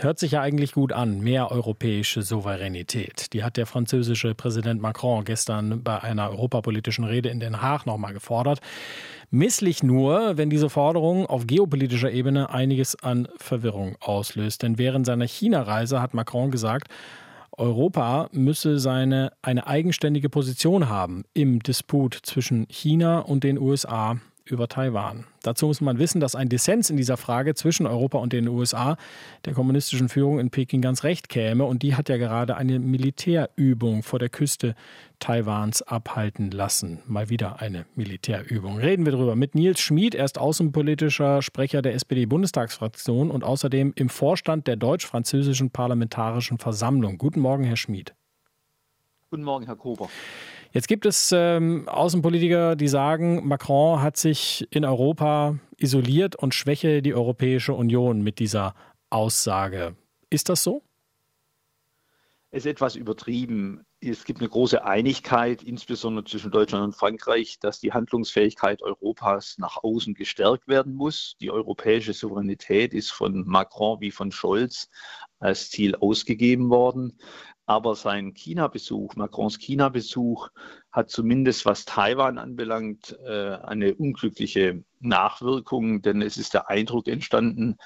hört sich ja eigentlich gut an, mehr europäische Souveränität. Die hat der französische Präsident Macron gestern bei einer europapolitischen Rede in Den Haag nochmal gefordert. Misslich nur, wenn diese Forderung auf geopolitischer Ebene einiges an Verwirrung auslöst. Denn während seiner China-Reise hat Macron gesagt, Europa müsse eine eigenständige Position haben im Disput zwischen China und den USA über Taiwan. Dazu muss man wissen, dass ein Dissens in dieser Frage zwischen Europa und den USA der kommunistischen Führung in Peking ganz recht käme. Und die hat ja gerade eine Militärübung vor der Küste Taiwans abhalten lassen. Mal wieder eine Militärübung. Reden wir drüber mit Nils Schmid. Er ist außenpolitischer Sprecher der SPD-Bundestagsfraktion und außerdem im Vorstand der Deutsch-Französischen Parlamentarischen Versammlung. Guten Morgen, Herr Schmid. Guten Morgen, Herr Kober. Jetzt gibt es Außenpolitiker, die sagen, Macron hat sich in Europa isoliert und schwäche die Europäische Union mit dieser Aussage. Ist das so? Es ist etwas übertrieben. Es gibt eine große Einigkeit, insbesondere zwischen Deutschland und Frankreich, dass die Handlungsfähigkeit Europas nach außen gestärkt werden muss. Die europäische Souveränität ist von Macron wie von Scholz als Ziel ausgegeben worden. Aber sein China-Besuch, Macrons China-Besuch, hat zumindest was Taiwan anbelangt, eine unglückliche Nachwirkung, denn es ist der Eindruck entstanden,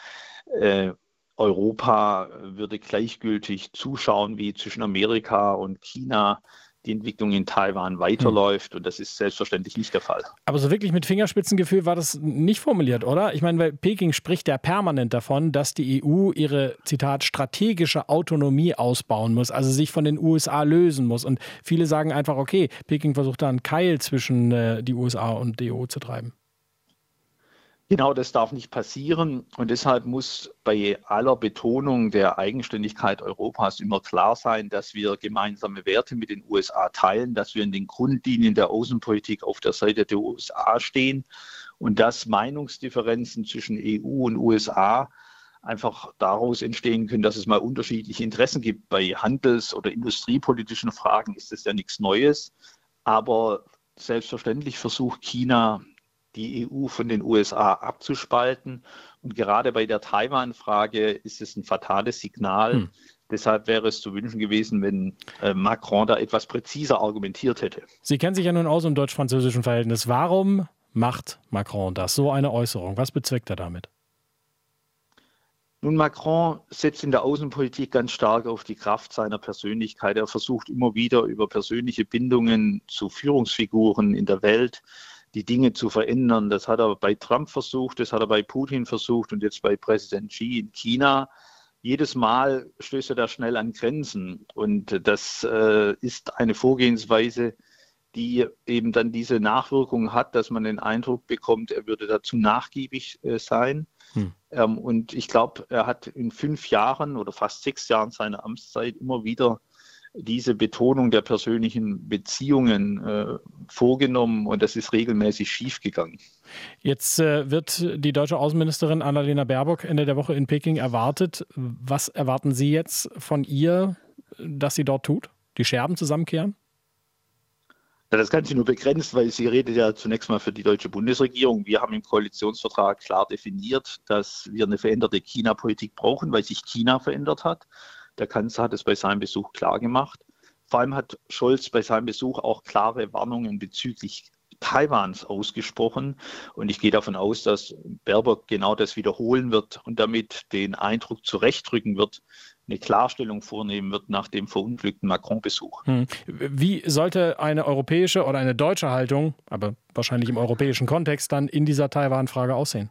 Europa würde gleichgültig zuschauen, wie zwischen Amerika und China die Entwicklung in Taiwan weiterläuft. Und das ist selbstverständlich nicht der Fall. Aber so wirklich mit Fingerspitzengefühl war das nicht formuliert, oder? Ich meine, weil Peking spricht ja permanent davon, dass die EU ihre, Zitat, strategische Autonomie ausbauen muss, also sich von den USA lösen muss. Und viele sagen einfach, okay, Peking versucht da einen Keil zwischen die USA und die EU zu treiben. Genau, das darf nicht passieren. Und deshalb muss bei aller Betonung der Eigenständigkeit Europas immer klar sein, dass wir gemeinsame Werte mit den USA teilen, dass wir in den Grundlinien der Außenpolitik auf der Seite der USA stehen und dass Meinungsdifferenzen zwischen EU und USA einfach daraus entstehen können, dass es mal unterschiedliche Interessen gibt. Bei handels- oder industriepolitischen Fragen ist das ja nichts Neues. Aber selbstverständlich versucht China, die EU von den USA abzuspalten. Und gerade bei der Taiwan-Frage ist es ein fatales Signal. Deshalb wäre es zu wünschen gewesen, wenn Macron da etwas präziser argumentiert hätte. Sie kennen sich ja nun aus im deutsch-französischen Verhältnis. Warum macht Macron das? So eine Äußerung. Was bezweckt er damit? Nun, Macron setzt in der Außenpolitik ganz stark auf die Kraft seiner Persönlichkeit. Er versucht immer wieder über persönliche Bindungen zu Führungsfiguren in der Welt die Dinge zu verändern. Das hat er bei Trump versucht, das hat er bei Putin versucht und jetzt bei Präsident Xi in China. Jedes Mal stößt er da schnell an Grenzen. Und das ist eine Vorgehensweise, die eben dann diese Nachwirkung hat, dass man den Eindruck bekommt, er würde dazu nachgiebig sein. Und ich glaube, er hat in 5 Jahren oder fast 6 Jahren seiner Amtszeit immer wieder diese Betonung der persönlichen Beziehungen vorgenommen und das ist regelmäßig schiefgegangen. Jetzt wird die deutsche Außenministerin Annalena Baerbock Ende der Woche in Peking erwartet. Was erwarten Sie jetzt von ihr, dass sie dort tut? Die Scherben zusammenkehren? Ja, das kann sie nur begrenzt, weil sie redet ja zunächst mal für die deutsche Bundesregierung. Wir haben im Koalitionsvertrag klar definiert, dass wir eine veränderte China-Politik brauchen, weil sich China verändert hat. Der Kanzler hat es bei seinem Besuch klar gemacht. Vor allem hat Scholz bei seinem Besuch auch klare Warnungen bezüglich Taiwans ausgesprochen. Und ich gehe davon aus, dass Baerbock genau das wiederholen wird und damit den Eindruck zurechtrücken wird, eine Klarstellung vornehmen wird nach dem verunglückten Macron-Besuch. Wie sollte eine europäische oder eine deutsche Haltung, aber wahrscheinlich im europäischen Kontext dann in dieser Taiwan-Frage aussehen?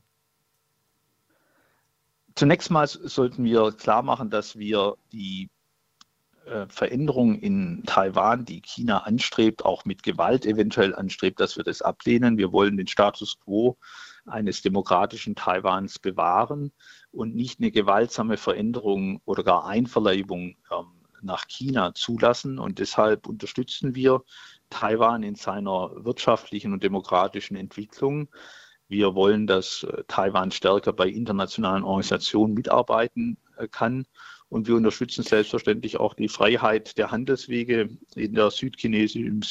Zunächst mal sollten wir klar machen, dass wir die Veränderung in Taiwan, die China anstrebt, auch mit Gewalt eventuell anstrebt, dass wir das ablehnen. Wir wollen den Status quo eines demokratischen Taiwans bewahren und nicht eine gewaltsame Veränderung oder gar Einverleibung nach China zulassen. Und deshalb unterstützen wir Taiwan in seiner wirtschaftlichen und demokratischen Entwicklung. Wir wollen, dass Taiwan stärker bei internationalen Organisationen mitarbeiten kann. Und wir unterstützen selbstverständlich auch die Freiheit der Handelswege im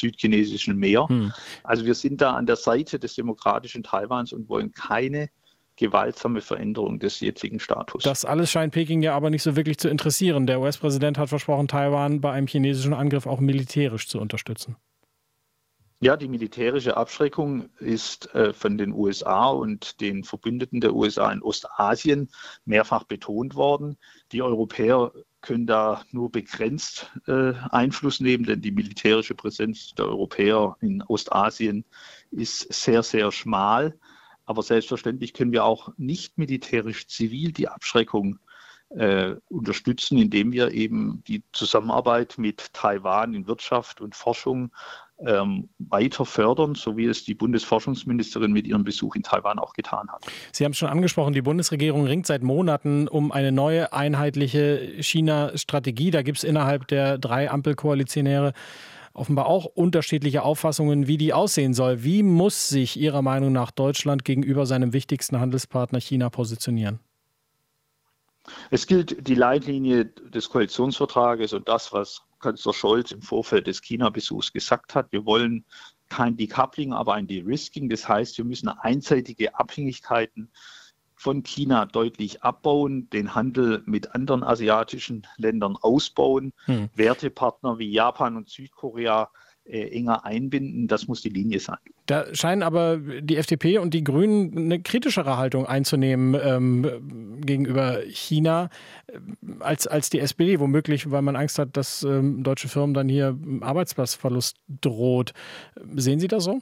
südchinesischen Meer. Also wir sind da an der Seite des demokratischen Taiwans und wollen keine gewaltsame Veränderung des jetzigen Status. Das alles scheint Peking ja aber nicht so wirklich zu interessieren. Der US-Präsident hat versprochen, Taiwan bei einem chinesischen Angriff auch militärisch zu unterstützen. Ja, die militärische Abschreckung ist von den USA und den Verbündeten der USA in Ostasien mehrfach betont worden. Die Europäer können da nur begrenzt Einfluss nehmen, denn die militärische Präsenz der Europäer in Ostasien ist sehr, sehr schmal. Aber selbstverständlich können wir auch nicht militärisch zivil die Abschreckung unterstützen, indem wir eben die Zusammenarbeit mit Taiwan in Wirtschaft und Forschung weiter fördern, so wie es die Bundesforschungsministerin mit ihrem Besuch in Taiwan auch getan hat. Sie haben es schon angesprochen, die Bundesregierung ringt seit Monaten um eine neue einheitliche China-Strategie. Da gibt es innerhalb der 3 Ampelkoalitionäre offenbar auch unterschiedliche Auffassungen, wie die aussehen soll. Wie muss sich Ihrer Meinung nach Deutschland gegenüber seinem wichtigsten Handelspartner China positionieren? Es gilt die Leitlinie des Koalitionsvertrages und das, was Kanzler Scholz im Vorfeld des China-Besuchs gesagt hat. Wir wollen kein Decoupling, aber ein De-Risking. Das heißt, wir müssen einseitige Abhängigkeiten von China deutlich abbauen, den Handel mit anderen asiatischen Ländern ausbauen, Wertepartner wie Japan und Südkorea enger einbinden. Das muss die Linie sein. Da scheinen aber die FDP und die Grünen eine kritischere Haltung einzunehmen gegenüber China als die SPD, womöglich, weil man Angst hat, dass deutsche Firmen dann hier Arbeitsplatzverlust droht. Sehen Sie das so?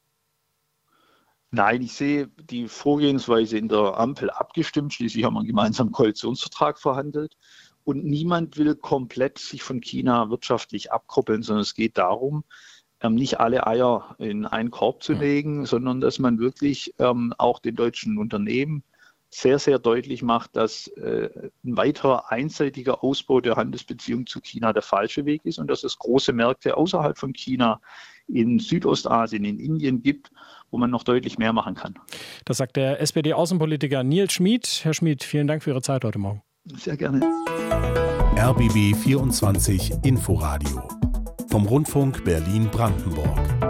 Nein, ich sehe die Vorgehensweise in der Ampel abgestimmt. Schließlich haben wir einen gemeinsamen Koalitionsvertrag verhandelt. Und niemand will komplett sich von China wirtschaftlich abkoppeln, sondern es geht darum, nicht alle Eier in einen Korb zu legen, sondern dass man wirklich auch den deutschen Unternehmen sehr, sehr deutlich macht, dass ein weiterer einseitiger Ausbau der Handelsbeziehungen zu China der falsche Weg ist und dass es große Märkte außerhalb von China in Südostasien, in Indien gibt, wo man noch deutlich mehr machen kann. Das sagt der SPD-Außenpolitiker Nils Schmid. Herr Schmid, vielen Dank für Ihre Zeit heute Morgen. Sehr gerne. RBB 24 Inforadio vom Rundfunk Berlin-Brandenburg.